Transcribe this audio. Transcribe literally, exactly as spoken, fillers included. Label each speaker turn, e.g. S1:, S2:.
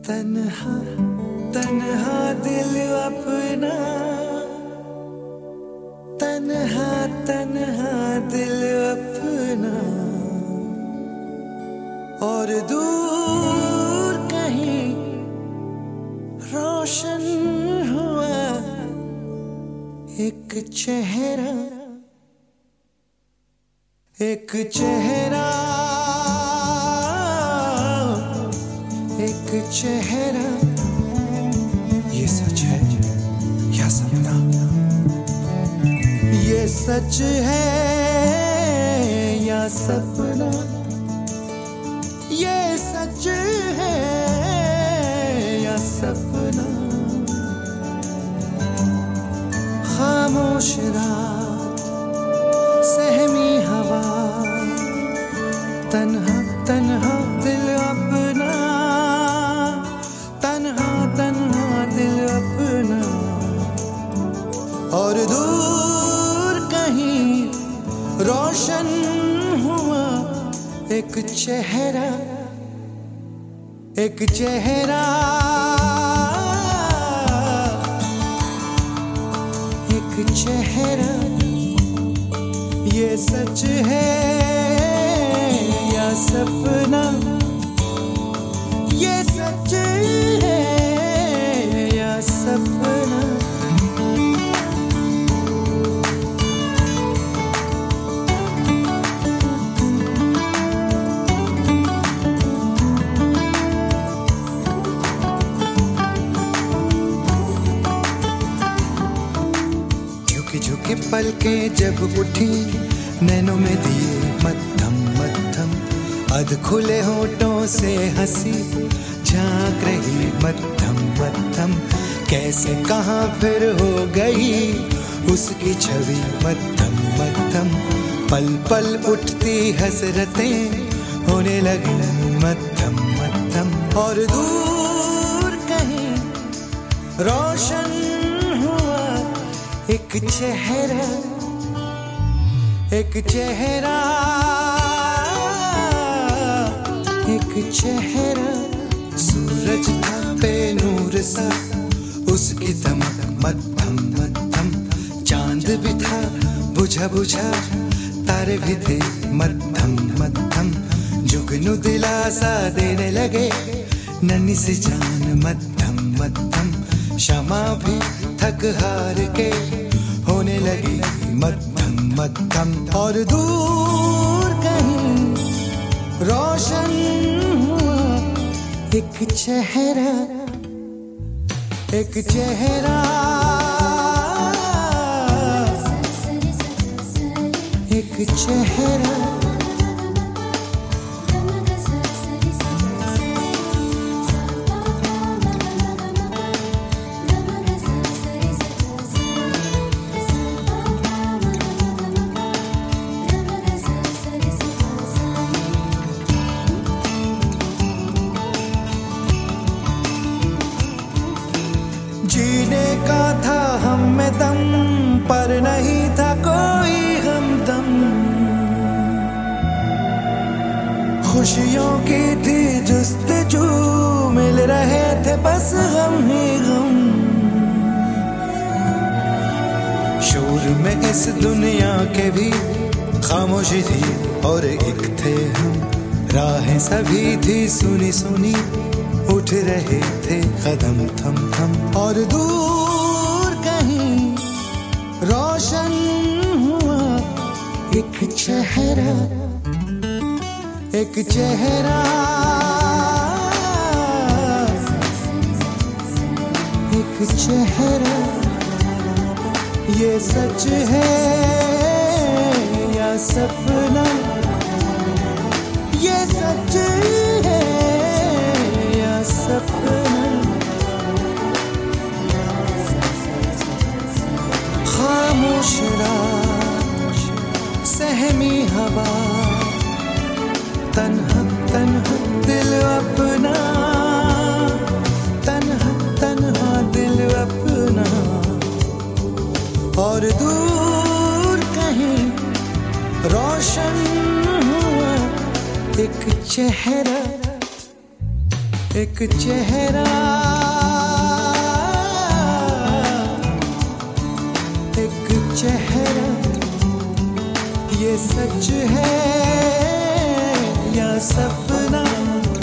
S1: तन्हा तन्हा दिल अपना, तन्हा तन्हा दिल अपना, और दूर कहीं रोशन हुआ एक चेहरा, एक चेहरा, एक चेहरा। ये सच है या सपना? ये सच है या सपना? ये सच है या सपना? खामोश रात, सहमी हवा, तन्हा तन्हा दिल अपना, तन्हा तन्हा दिल अपना, और दूर कहीं रोशन हुआ एक चेहरा, एक चेहरा, एक चेहरा। ये सच है या सपना? ये सच है या सपना? झुकी झुकी पलकें जब उठी, नैनों में दिए मध्यम मध्यम, अध खुले होठों से हंसी झांक रही मध्यम मध्यम। कैसे कहाँ फिर हो गई उसकी छवि मध्यम मध्यम, पल पल उठती हसरतें होने लगी मध्यम मध्यम, और दूर कहीं रोशन हुआ एक चेहरा, एक चेहरा, एक चेहरा। सूरज था बेनूर सा, उसकी दमक मध्यम मध्यम, चांद भी था बुझा बुझा, तारे भी थे मध्यम मध्यम। जुगनू दिलासा देने लगे नन्ही सी जान मध्यम मध्यम, क्षमा भी थक हार के होने लगी मध्यम मध्यम, और दूर कहीं रोशन हुआ एक चेहरा, एक चेहरा, एक चेहरा। जीने का था हम में दम, पर नहीं था कोई हमदम। खुशियों की थी जुस्तजू, मिल रहे थे बस हम ही गम। शोर में इस दुनिया के भी खामोशी थी, और एक थे हम, राहें सभी थी सुनी सुनी, उठ रहे थे कदम थम थम, और दूर कहीं रोशन हुआ एक चेहरा, एक चेहरा, एक चेहरा। ये सच है या सपना? ये सच है या सपना? खामोश रात, सहमी हवा, तन्हा तन्हा दिल अपना, तन्हा तन्हा दिल अपना, और दूर कहीं रोशन हुआ एक चेहरा, एक चेहरा, एक चेहरा, ये सच है या सपना।